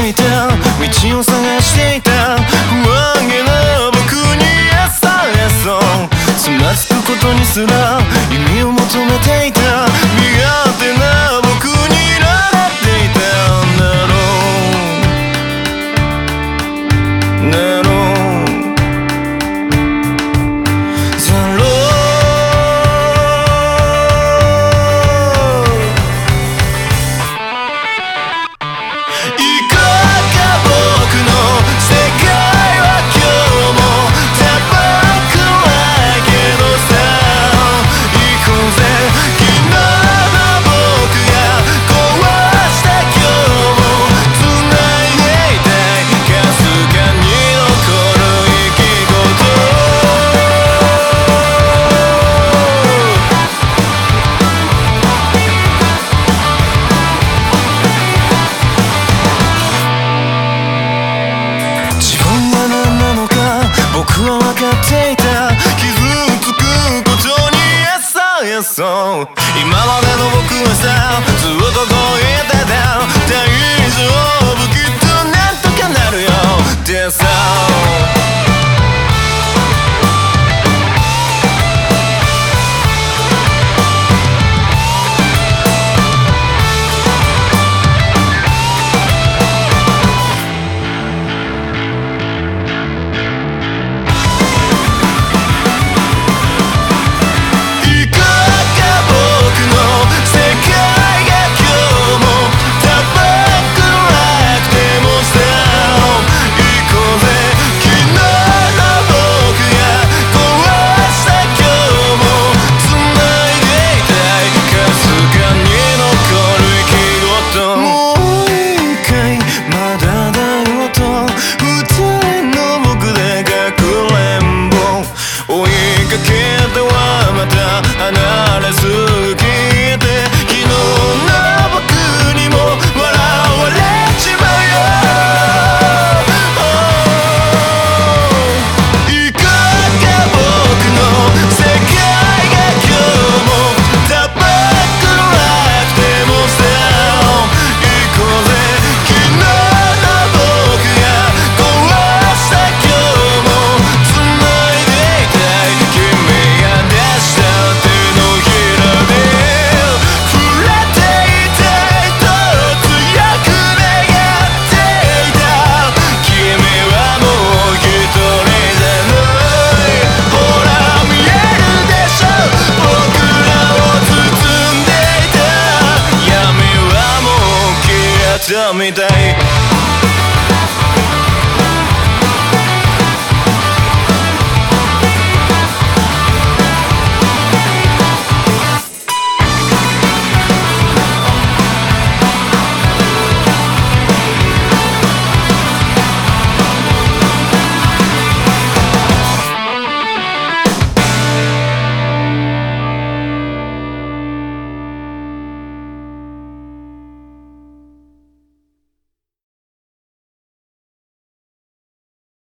ていた道を探していた不安げな僕に SOS をつまずくことにすら意味を求めていた身勝手な僕になっていたんだろうだろう僕は分かっていた傷つくことに SOS 今までの僕はさずっとこう言ってた大丈夫きっとなんとかなるよってさ離れすぎて昨日の僕にも笑われちまうよ、いかが僕の世界が今日も高くなくてもさ行こうぜ昨日の僕が壊した今日も繋いでいたい君が出したみたい